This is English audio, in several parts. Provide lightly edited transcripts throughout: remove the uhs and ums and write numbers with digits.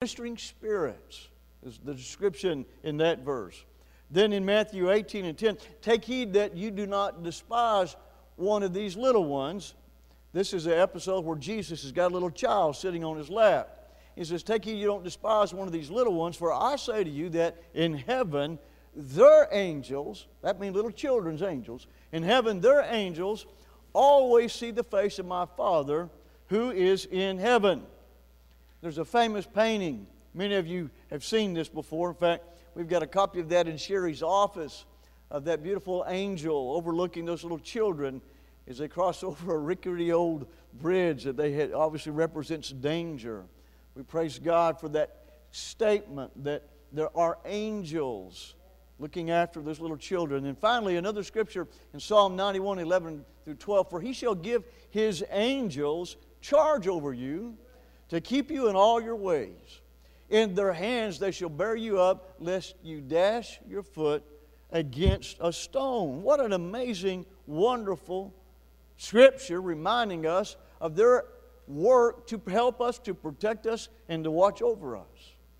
ministering spirits is the description in that verse. Then in Matthew 18 and 10, take heed that you do not despise one of these little ones. This is an episode where Jesus has got a little child sitting on his lap. He says, take heed you don't despise one of these little ones, for I say to you that in heaven their angels, that means little children's angels, in heaven their angels always see the face of my Father who is in heaven. There's a famous painting. Many of you have seen this before. In fact, we've got a copy of that in Sherry's office, of that beautiful angel overlooking those little children as they cross over a rickety old bridge that they had obviously represents danger. We praise God for that statement that there are angels looking after those little children. And finally, another scripture in Psalm 91, 11 through 12, for he shall give his angels charge over you to keep you in all your ways. In their hands they shall bear you up, lest you dash your foot against a stone. What an amazing, wonderful scripture reminding us of their work to help us, to protect us, and to watch over us.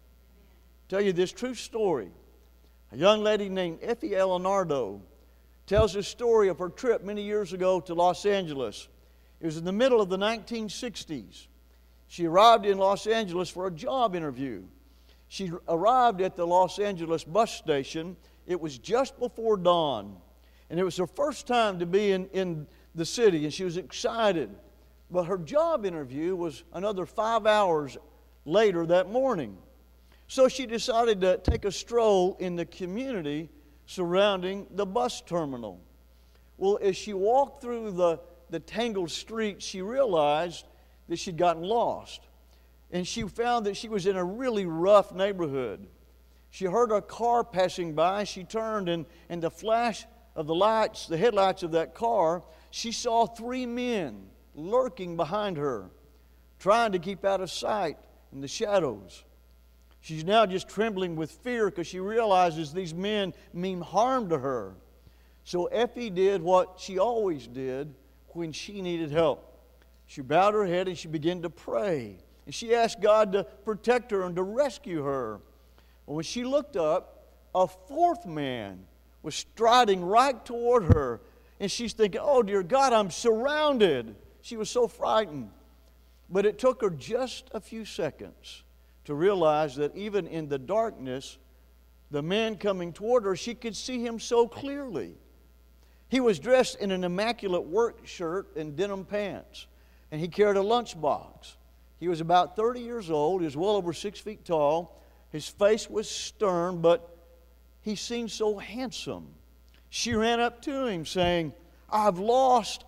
I'll tell you this true story. A young lady named Effie Elinardo tells a story of her trip many years ago to Los Angeles. It was in the middle of the 1960s. She arrived in Los Angeles for a job interview. She arrived at the Los Angeles bus station. It was just before dawn. And it was her first time to be in the city, and she was excited. But her job interview was another 5 hours later that morning. So she decided to take a stroll in the community surrounding the bus terminal. Well, as she walked through the tangled streets, she realized that she'd gotten lost. And she found that she was in a really rough neighborhood. She heard a car passing by. She turned, and the flash of the lights, the headlights of that car, she saw 3 men lurking behind her, trying to keep out of sight in the shadows. She's now just trembling with fear because she realizes these men mean harm to her. So Effie did what she always did when she needed help. She bowed her head and she began to pray. And she asked God to protect her and to rescue her. But when she looked up, a 4th man was striding right toward her. And she's thinking, oh dear God, I'm surrounded. She was so frightened. But it took her just a few seconds to realize that even in the darkness, the man coming toward her, she could see him so clearly. He was dressed in an immaculate work shirt and denim pants, and he carried a lunchbox. He was about 30 years old. He was well over 6 feet tall. His face was stern, but he seemed so handsome. She ran up to him saying, I'm lost.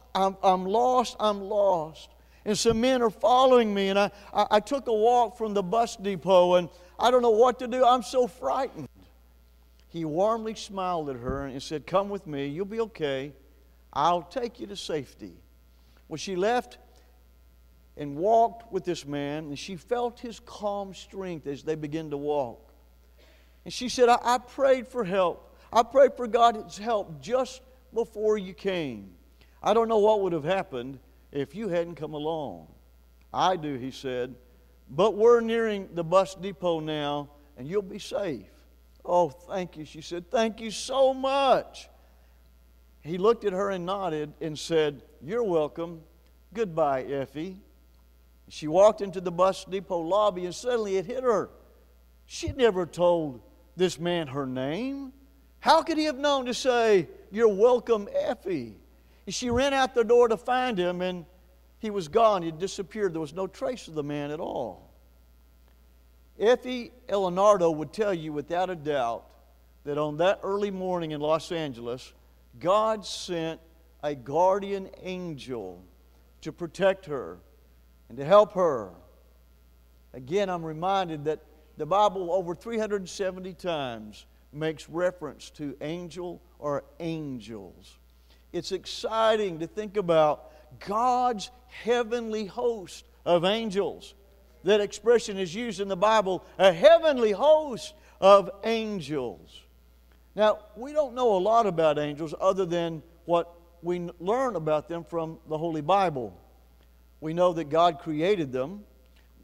And some men are following me, and I took a walk from the bus depot, and I don't know what to do. I'm so frightened. He warmly smiled at her and said, come with me. You'll be okay. I'll take you to safety. Well, she left and walked with this man, and she felt his calm strength as they began to walk. And she said, I prayed for help. I prayed for God's help just before you came. I don't know what would have happened if you hadn't come along. I do, he said. But we're nearing the bus depot now, and you'll be safe. Oh, thank you, she said. Thank you so much. He looked at her and nodded and said, you're welcome. Goodbye, Effie. She walked into the bus depot lobby, and suddenly it hit her. She'd never told this man her name. How could he have known to say, you're welcome, Effie? And she ran out the door to find him, and he was gone. He had disappeared. There was no trace of the man at all. Effie Elinardo would tell you without a doubt that on that early morning in Los Angeles, God sent a guardian angel to protect her and to help her. Again, I'm reminded that the Bible over 370 times makes reference to angel or angels. It's exciting to think about God's heavenly host of angels. That expression is used in the Bible, a heavenly host of angels. Now, we don't know a lot about angels other than what we learn about them from the Holy Bible. We know that God created them.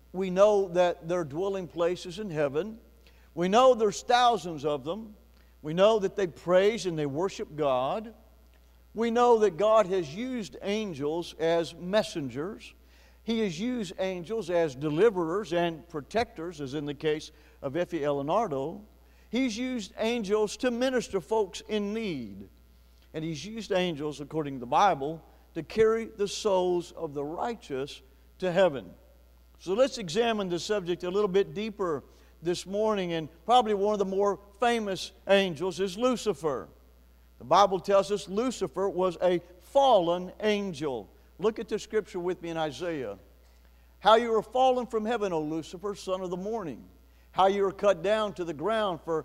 we know that there are dwelling places in heaven. We know there's thousands of them. We know that they praise and they worship God. We know that God has used angels as messengers. He has used angels as deliverers and protectors, as in the case of Effie Elinardo. He's used angels to minister folks in need. And He's used angels, according to the Bible, to carry the souls of the righteous to heaven. So let's examine the subject a little bit deeper this morning. And probably one of the more famous angels is Lucifer. The Bible tells us Lucifer was a fallen angel. Look at the scripture with me in Isaiah. How you are fallen from heaven, O Lucifer, son of the morning. How you are cut down to the ground, for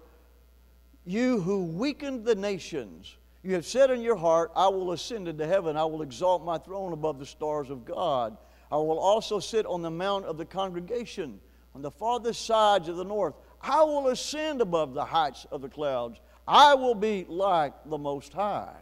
you who weakened the nations. You have said in your heart, I will ascend into heaven. I will exalt my throne above the stars of God. I will also sit on the mount of the congregation, on the farthest sides of the north. I will ascend above the heights of the clouds. I will be like the Most High.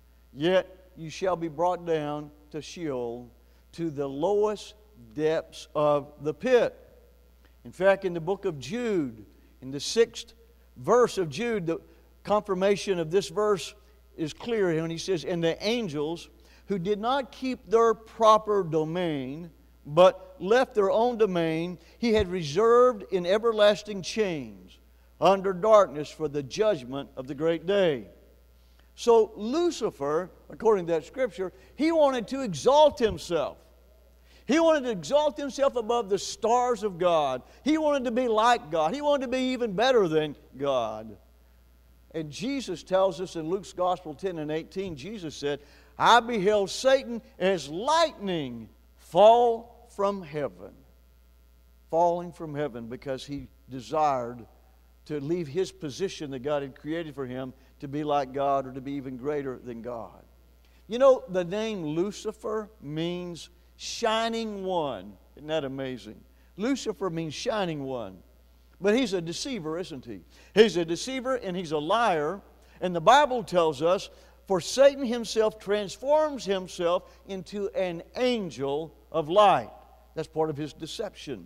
Yet you shall be brought down to Sheol, to the lowest depths of the pit. In fact, in the book of Jude, in the 6th verse of Jude, the confirmation of this verse is clear when he says, and the angels who did not keep their proper domain, but left their own domain, He had reserved in everlasting chains under darkness for the judgment of the great day. So Lucifer, according to that scripture, he wanted to exalt himself. He wanted to exalt himself above the stars of God. He wanted to be like God. He wanted to be even better than God. And Jesus tells us in Luke's Gospel 10 and 18, Jesus said, I beheld Satan as lightning fall from heaven. Falling from heaven because he desired to leave his position that God had created for him to be like God or to be even greater than God. You know, the name Lucifer means shining one. Isn't that amazing? Lucifer means shining one. But he's a deceiver, isn't he? He's a deceiver and he's a liar. And the Bible tells us, for Satan himself transforms himself into an angel of light. That's part of his deception.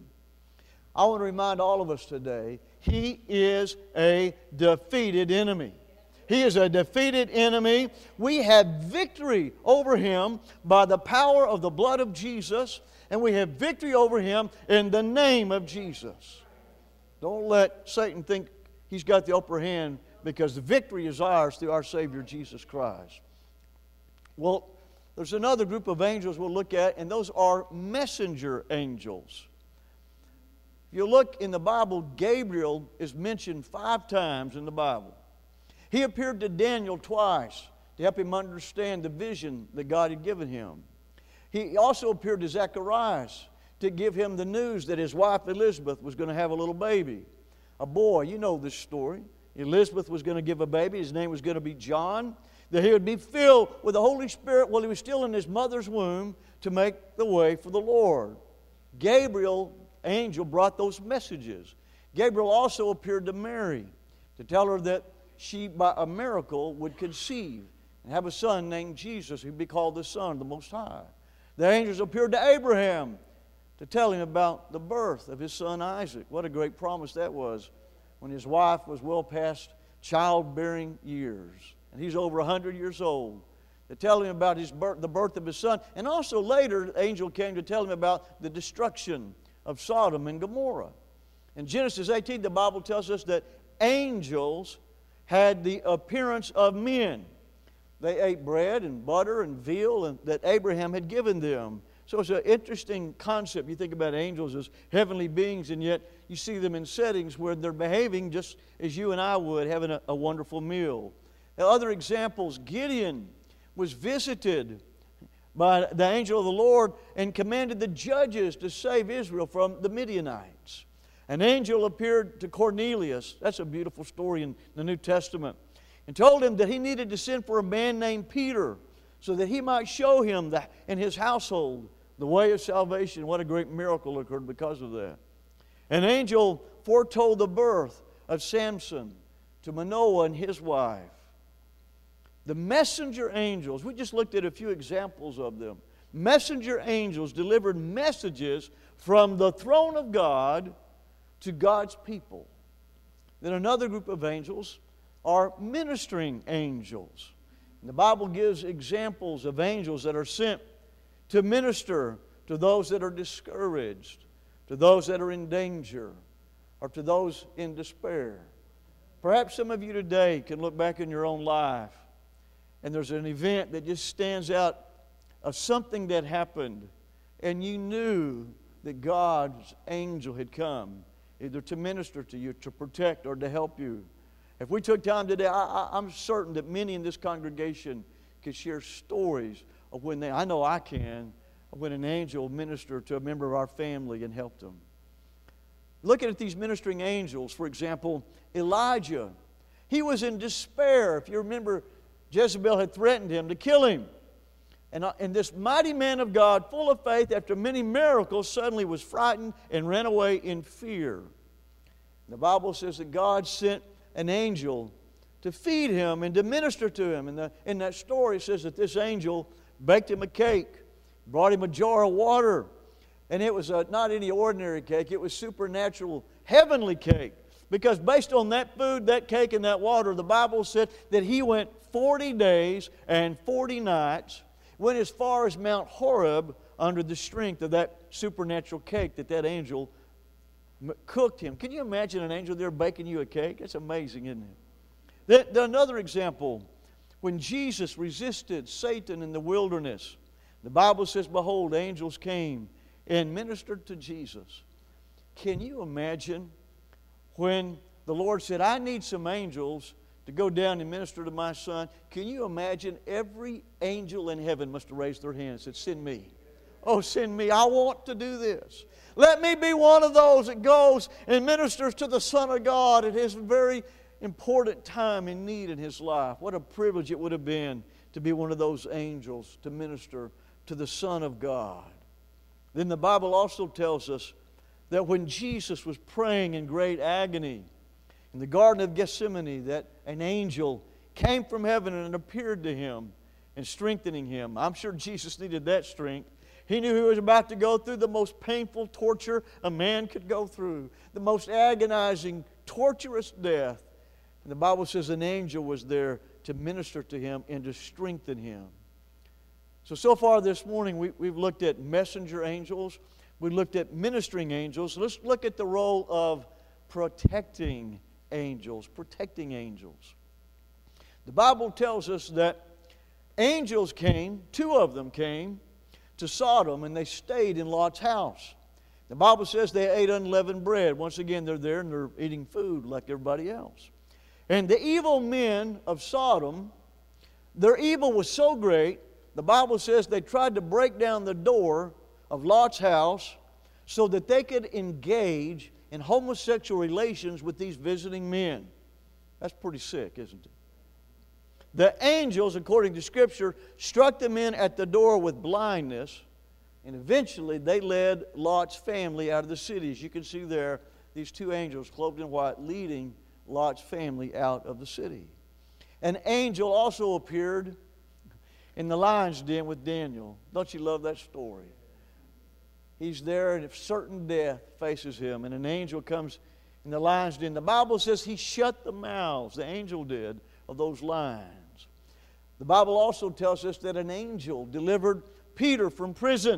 I want to remind all of us today, he is a defeated enemy. He is a defeated enemy. We have victory over him by the power of the blood of Jesus, and we have victory over him in the name of Jesus. Don't let Satan think he's got the upper hand, because the victory is ours through our Savior Jesus Christ. Well, there's another group of angels we'll look at, and those are messenger angels. If you look in the Bible, Gabriel is mentioned 5 times in the Bible. He appeared to Daniel twice to help him understand the vision that God had given him. He also appeared to Zacharias to give him the news that his wife Elizabeth was going to have a little baby, a boy. You know this story. Elizabeth was going to give a baby. His name was going to be John. That he would be filled with the Holy Spirit while he was still in his mother's womb to make the way for the Lord. Gabriel, angel, brought those messages. Gabriel also appeared to Mary to tell her that she, by a miracle, would conceive and have a son named Jesus, who would be called the Son of the Most High. The angels appeared to Abraham to tell him about the birth of his son Isaac. What a great promise that was when his wife was well past childbearing years. And he's over 100 years old. To tell him about his birth, the birth of his son. And also later, the angel came to tell him about the destruction of Sodom and Gomorrah. In Genesis 18, the Bible tells us that angels had the appearance of men. They ate bread and butter and veal and that Abraham had given them. So it's an interesting concept. You think about angels as heavenly beings, and yet you see them in settings where they're behaving just as you and I would, having a wonderful meal. Now, other examples, Gideon was visited by the angel of the Lord and commanded the judges to save Israel from the Midianites. An angel appeared to Cornelius. That's a beautiful story in the New Testament. And told him that he needed to send for a man named Peter so that he might show him that in his household the way of salvation. What a great miracle occurred because of that. An angel foretold the birth of Samson to Manoah and his wife. The messenger angels, we just looked at a few examples of them. Messenger angels delivered messages from the throne of God to God's people. Then another group of angels are ministering angels. And the Bible gives examples of angels that are sent to minister to those that are discouraged, to those that are in danger, or to those in despair. Perhaps some of you today can look back in your own life and there's an event that just stands out of something that happened, and you knew that God's angel had come either to minister to you, to protect, or to help you. If we took time today, I'm certain that many in this congregation could share stories of when I know I can, of when an angel ministered to a member of our family and helped them. Looking at these ministering angels, for example, Elijah, he was in despair. If you remember, Jezebel had threatened him to kill him. And this mighty man of God, full of faith, after many miracles, suddenly was frightened and ran away in fear. The Bible says that God sent an angel to feed him and to minister to him. And in that story, it says that this angel baked him a cake, brought him a jar of water. And it was not any ordinary cake. It was supernatural, heavenly cake. Because based on that food, that cake, and that water, the Bible said that he went 40 days and 40 nights, went as far as Mount Horeb under the strength of that supernatural cake that angel cooked him. Can you imagine an angel there baking you a cake? That's amazing, isn't it? Then another example, when Jesus resisted Satan in the wilderness, the Bible says, behold, angels came and ministered to Jesus. Can you imagine when the Lord said, I need some angels to go down and minister to my son? Can you imagine every angel in heaven must have raised their hand and said, send me. Oh, send me. I want to do this. Let me be one of those that goes and ministers to the Son of God at his very important time in need in his life. What a privilege it would have been to be one of those angels to minister to the Son of God. Then the Bible also tells us that when Jesus was praying in great agony in the Garden of Gethsemane, that an angel came from heaven and appeared to him and strengthening him. I'm sure Jesus needed that strength. He knew he was about to go through the most painful torture a man could go through, the most agonizing, torturous death. And the Bible says an angel was there to minister to him and to strengthen him. So far this morning, we've looked at messenger angels. We looked at ministering angels. Let's look at the role of protecting angels. Protecting angels. The Bible tells us that angels came, 2 of them came, to Sodom, and they stayed in Lot's house. The Bible says they ate unleavened bread. Once again, they're there and they're eating food like everybody else. And the evil men of Sodom, their evil was so great, the Bible says they tried to break down the door of Lot's house so that they could engage in homosexual relations with these visiting men. That's pretty sick, isn't it? The angels, according to Scripture, struck the men at the door with blindness, and eventually they led Lot's family out of the city. As you can see there, these 2 angels clothed in white leading Lot's family out of the city. An angel also appeared in the lion's den with Daniel. Don't you love that story? He's there, and if certain death faces him, and an angel comes in the lion's den, the Bible says he shut the mouths, the angel did, of those lions. The Bible also tells us that an angel delivered Peter from prison.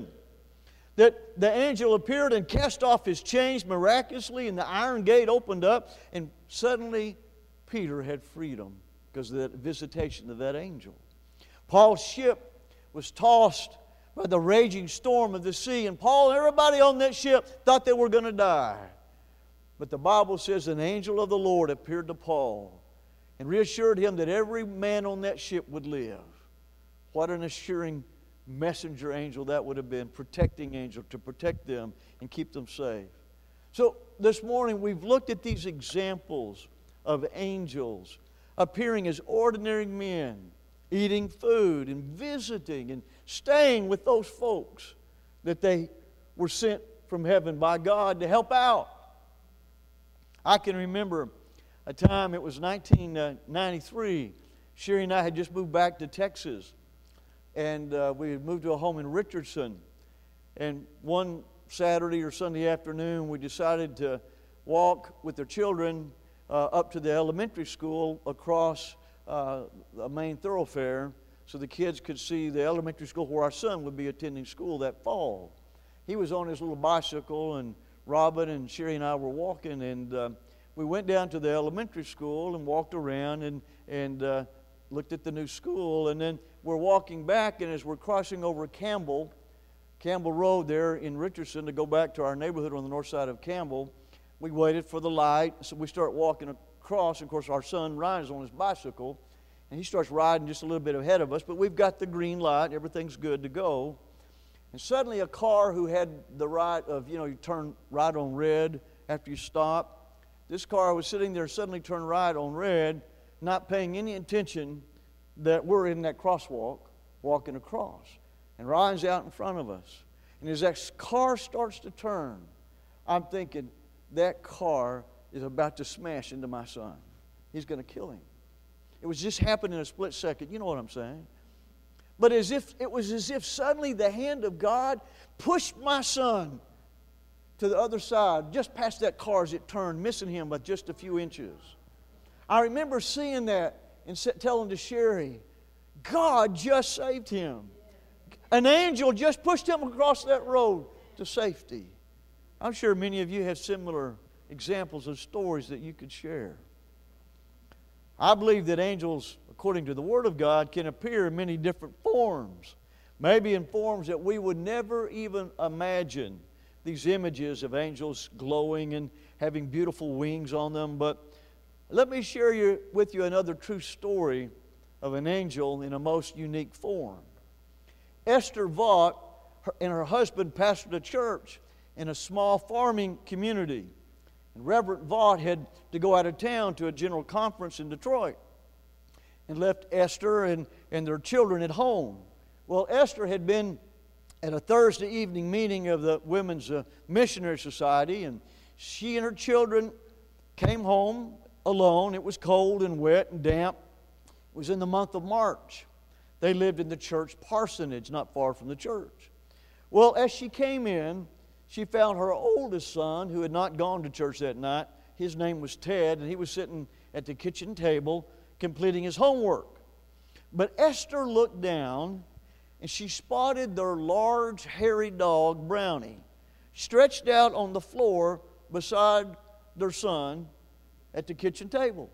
That the angel appeared and cast off his chains miraculously, and the iron gate opened up, and suddenly Peter had freedom because of that visitation of that angel. Paul's ship was tossed by the raging storm of the sea, and Paul and everybody on that ship thought they were going to die. But the Bible says an angel of the Lord appeared to Paul and reassured him that every man on that ship would live. What an assuring messenger angel that would have been, protecting angel to protect them and keep them safe. So this morning we've looked at these examples of angels appearing as ordinary men, eating food and visiting and staying with those folks that they were sent from heaven by God to help out. I can remember a time, it was 1993. Sherry and I had just moved back to Texas, and we had moved to a home in Richardson. And one Saturday or Sunday afternoon, we decided to walk with their children up to the elementary school across the main thoroughfare so the kids could see the elementary school where our son would be attending school that fall. He was on his little bicycle, and Robin and Sherry and I were walking, and we went down to the elementary school and walked around and looked at the new school, and then we're walking back, and as we're crossing over Campbell Road there in Richardson to go back to our neighborhood on the north side of Campbell, we waited for the light, so we start walking across. Of course, our son Ryan is on his bicycle, and he starts riding just a little bit ahead of us, but we've got the green light, everything's good to go. And suddenly a car who had the right of, you turn right on red after you stop. This car was sitting there, suddenly turned right on red, not paying any attention that we're in that crosswalk, walking across. And Ryan's out in front of us. And as that car starts to turn, I'm thinking, that car is about to smash into my son. He's going to kill him. It was just happening in a split second. You know what I'm saying? But it was as if suddenly the hand of God pushed my son to the other side, just past that car as it turned, missing him by just a few inches. I remember seeing that and telling to Sherry, God just saved him. An angel just pushed him across that road to safety. I'm sure many of you have similar examples of stories that you could share. I believe that angels, according to the Word of God, can appear in many different forms. Maybe in forms that we would never even imagine. These images of angels glowing and having beautiful wings on them. But let me share with you another true story of an angel in a most unique form. Esther Vaught and her husband pastored a church in a small farming community. And Reverend Vaught had to go out of town to a general conference in Detroit and left Esther and their children at home. Well, Esther had been at a Thursday evening meeting of the Women's Missionary Society, and she and her children came home alone. It was cold and wet and damp. It was in the month of March. They lived in the church parsonage, not far from the church. Well, as she came in, she found her oldest son, who had not gone to church that night. His name was Ted, and he was sitting at the kitchen table completing his homework. But Esther looked down, and she spotted their large, hairy dog, Brownie, stretched out on the floor beside their son at the kitchen table.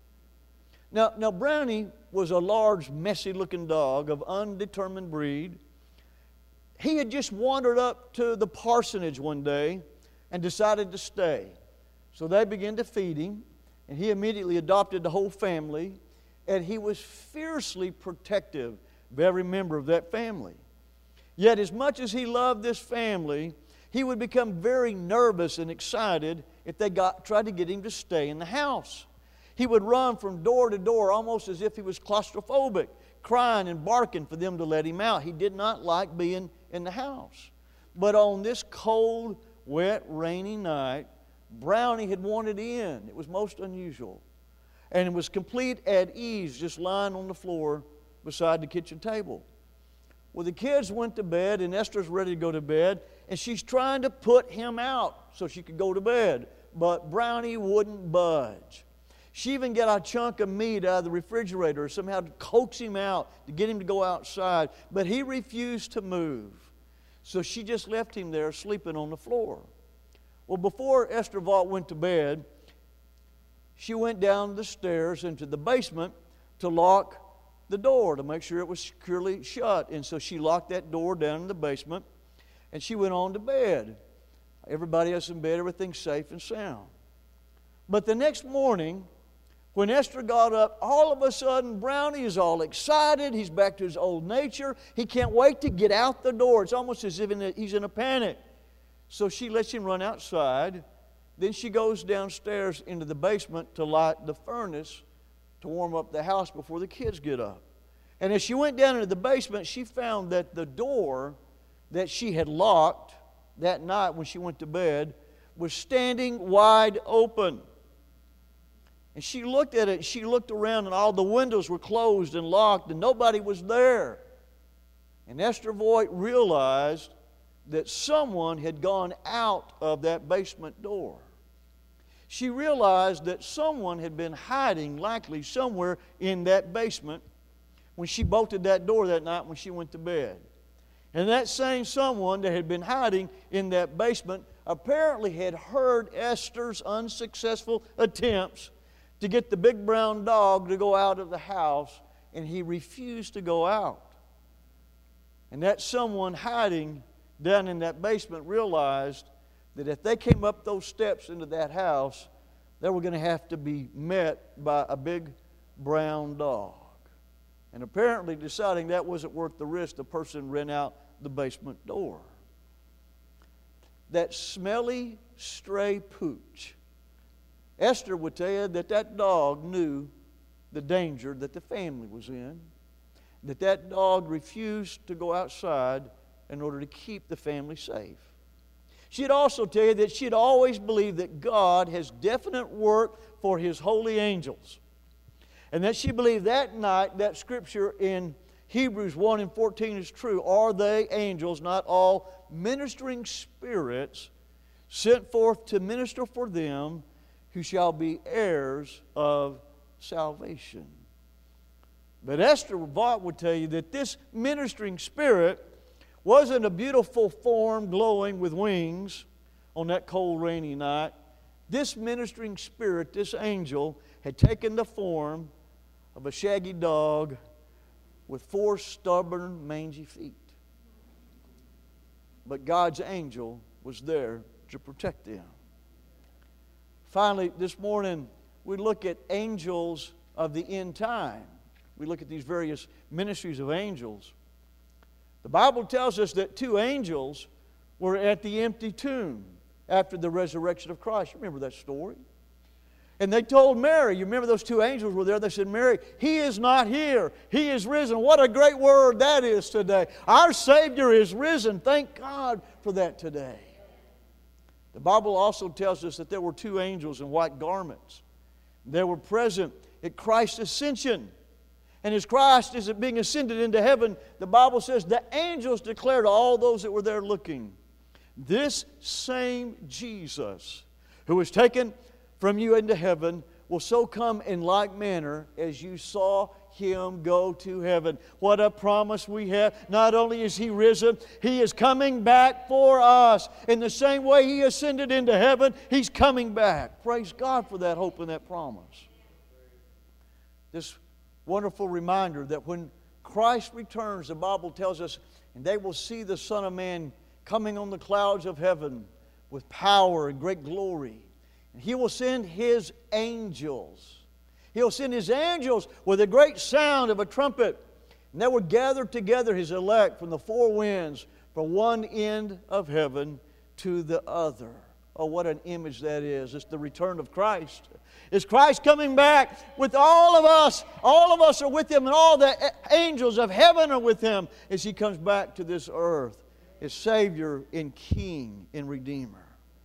Now Brownie was a large, messy-looking dog of undetermined breed. He had just wandered up to the parsonage one day and decided to stay. So they began to feed him, and he immediately adopted the whole family, and he was fiercely protective of every member of that family. Yet as much as he loved this family, he would become very nervous and excited if they tried to get him to stay in the house. He would run from door to door almost as if he was claustrophobic, crying and barking for them to let him out. He did not like being in the house. But on this cold, wet, rainy night, Brownie had wanted in. It was most unusual. And it was complete at ease, just lying on the floor beside the kitchen table. Well, the kids went to bed, and Esther's ready to go to bed, and she's trying to put him out so she could go to bed. But Brownie wouldn't budge. She even got a chunk of meat out of the refrigerator somehow to coax him out, to get him to go outside. But he refused to move. So she just left him there sleeping on the floor. Well, before Esther Vaught went to bed, she went down the stairs into the basement to lock the door to make sure it was securely shut. And so she locked that door down in the basement, and she went on to bed. Everybody else in bed, everything's safe and sound. But the next morning, when Esther got up, all of a sudden, Brownie is all excited. He's back to his old nature. He can't wait to get out the door. It's almost as if he's in a panic. So she lets him run outside. Then she goes downstairs into the basement to light the furnace to warm up the house before the kids get up. And as she went down into the basement, she found that the door that she had locked that night when she went to bed was standing wide open. And she looked at it, and she looked around, and all the windows were closed and locked, and nobody was there. And Esther Vaught realized that someone had gone out of that basement door. She realized that someone had been hiding, likely somewhere in that basement, when she bolted that door that night when she went to bed. And that same someone that had been hiding in that basement apparently had heard Esther's unsuccessful attempts to get the big brown dog to go out of the house, and he refused to go out. And that someone hiding down in that basement realized that if they came up those steps into that house, they were going to have to be met by a big brown dog. And apparently deciding that wasn't worth the risk, the person ran out the basement door. That smelly, stray pooch. Esther would tell you that that dog knew the danger that the family was in, that dog refused to go outside in order to keep the family safe. She'd also tell you that she'd always believed that God has definite work for His holy angels. And that she believed that night, that scripture in Hebrews 1 and 14 is true. Are they angels, not all ministering spirits, sent forth to minister for them who shall be heirs of salvation? But Esther Vaught would tell you that this ministering spirit wasn't a beautiful form glowing with wings on that cold, rainy night. This ministering spirit, this angel, had taken the form of a shaggy dog with 4 stubborn, mangy feet. But God's angel was there to protect them. Finally, this morning, we look at angels of the end time. We look at these various ministries of angels. The Bible tells us that 2 angels were at the empty tomb after the resurrection of Christ. You remember that story? And they told Mary, you remember those 2 angels were there, they said, Mary, He is not here. He is risen. What a great word that is today. Our Savior is risen. Thank God for that today. The Bible also tells us that there were 2 angels in white garments. They were present at Christ's ascension. And as Christ is being ascended into heaven, the Bible says the angels declare to all those that were there looking, this same Jesus who was taken from you into heaven will so come in like manner as you saw Him go to heaven. What a promise we have. Not only is He risen, He is coming back for us. In the same way He ascended into heaven, He's coming back. Praise God for that hope and that promise. This wonderful reminder that when Christ returns, the Bible tells us, and they will see the Son of Man coming on the clouds of heaven with power and great glory. And He will send His angels. He'll send His angels with a great sound of a trumpet. And they will gather together His elect from the 4 winds, from one end of heaven to the other. Oh, what an image that is. It's the return of Christ. It's Christ coming back with all of us. All of us are with Him, and all the angels of heaven are with Him as He comes back to this earth as Savior and King and Redeemer.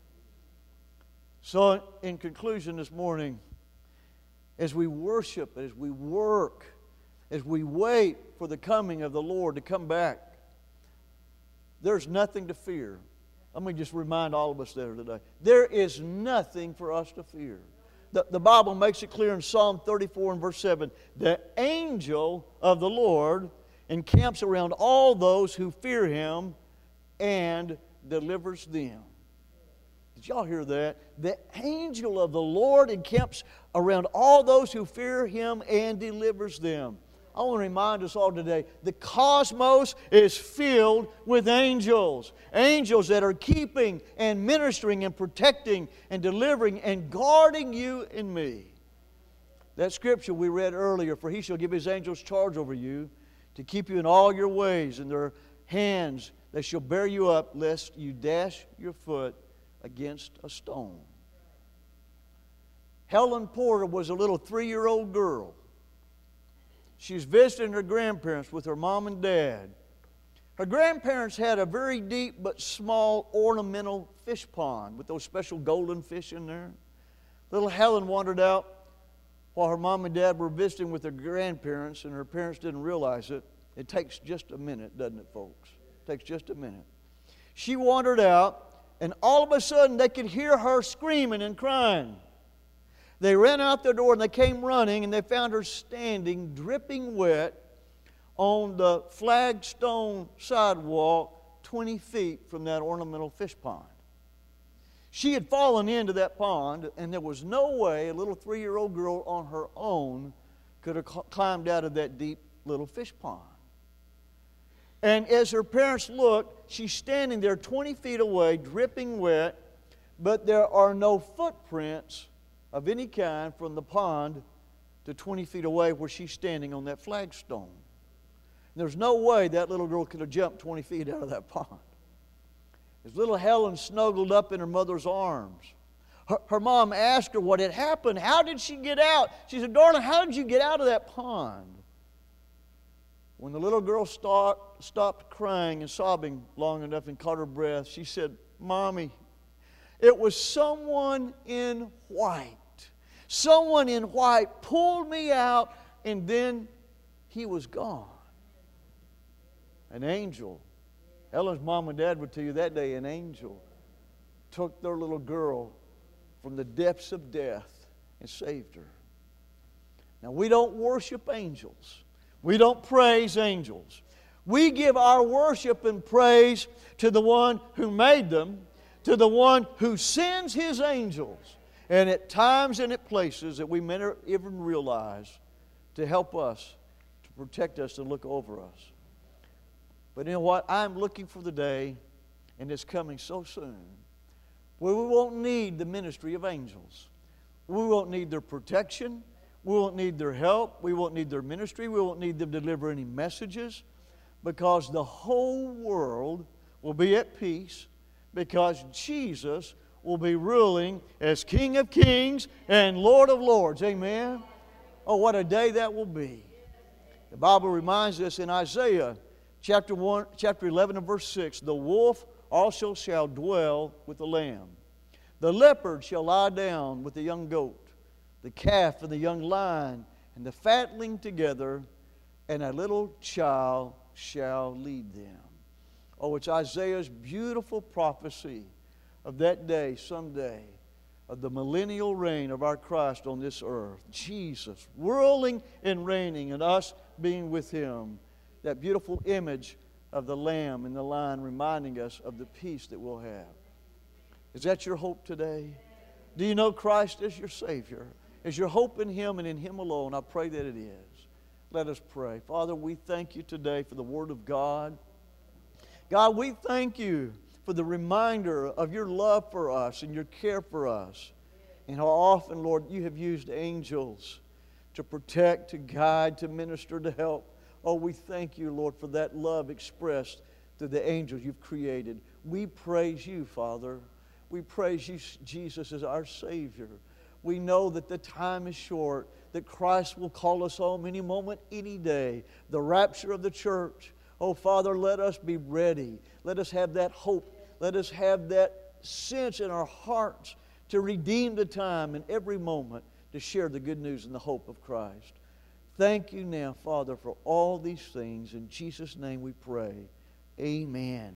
So, in conclusion this morning, as we worship, as we work, as we wait for the coming of the Lord to come back, there's nothing to fear. Let me just remind all of us there today. There is nothing for us to fear. The Bible makes it clear in Psalm 34 and verse 7, the angel of the Lord encamps around all those who fear Him and delivers them. Did y'all hear that? The angel of the Lord encamps around all those who fear Him and delivers them. I want to remind us all today, the cosmos is filled with angels. Angels that are keeping and ministering and protecting and delivering and guarding you and me. That scripture we read earlier, for He shall give His angels charge over you to keep you in all your ways. In their hands they shall bear you up, lest you dash your foot against a stone. Helen Porter was a little 3-year-old girl. She was visiting her grandparents with her mom and dad. Her grandparents had a very deep but small ornamental fish pond with those special golden fish in there. Little Helen wandered out while her mom and dad were visiting with their grandparents, and her parents didn't realize it. It takes just a minute, doesn't it, folks? It takes just a minute. She wandered out, and all of a sudden they could hear her screaming and crying. They ran out the door and they came running, and they found her standing, dripping wet, on the flagstone sidewalk 20 feet from that ornamental fish pond. She had fallen into that pond, and there was no way a little 3-year-old girl on her own could have climbed out of that deep little fish pond. And as her parents looked, she's standing there 20 feet away, dripping wet, but there are no footprints of any kind from the pond to 20 feet away where she's standing on that flagstone. There's no way that little girl could have jumped 20 feet out of that pond. As little Helen snuggled up in her mother's arms, her mom asked her what had happened. How did she get out? She said, "Darling, how did you get out of that pond?" When the little girl stopped crying and sobbing long enough and caught her breath, she said, "Mommy, it was someone in white. Someone in white pulled me out, and then he was gone." An angel. Helen's mom and dad would tell you that day, an angel took their little girl from the depths of death and saved her. Now, we don't worship angels. We don't praise angels. We give our worship and praise to the one who made them, to the one who sends His angels, and at times and at places that we may not even realize, to help us, to protect us, to look over us. But you know what? I'm looking for the day, and it's coming so soon, where we won't need the ministry of angels. We won't need their protection. We won't need their help. We won't need their ministry. We won't need them to deliver any messages, because the whole world will be at peace, because Jesus will be ruling as King of Kings and Lord of Lords. Amen? Oh, what a day that will be. The Bible reminds us in Isaiah chapter 11 and verse 6, "The wolf also shall dwell with the lamb. The leopard shall lie down with the young goat. The calf and the young lion and the fatling together, and a little child shall lead them." Oh, it's Isaiah's beautiful prophecy of that day, someday, of the millennial reign of our Christ on this earth. Jesus ruling and reigning, and us being with Him. That beautiful image of the lamb and the lion reminding us of the peace that we'll have. Is that your hope today? Do you know Christ as your Savior? Is your hope in Him and in Him alone? I pray that it is. Let us pray. Father, we thank You today for the Word of God. God, we thank You for the reminder of Your love for us and Your care for us. And how often, Lord, You have used angels to protect, to guide, to minister, to help. Oh, we thank You, Lord, for that love expressed through the angels You've created. We praise You, Father. We praise You, Jesus, as our Savior. We know that the time is short, that Christ will call us home any moment, any day. The rapture of the church. Oh, Father, let us be ready. Let us have that hope. Let us have that sense in our hearts to redeem the time in every moment to share the good news and the hope of Christ. Thank You now, Father, for all these things. In Jesus' name we pray. Amen.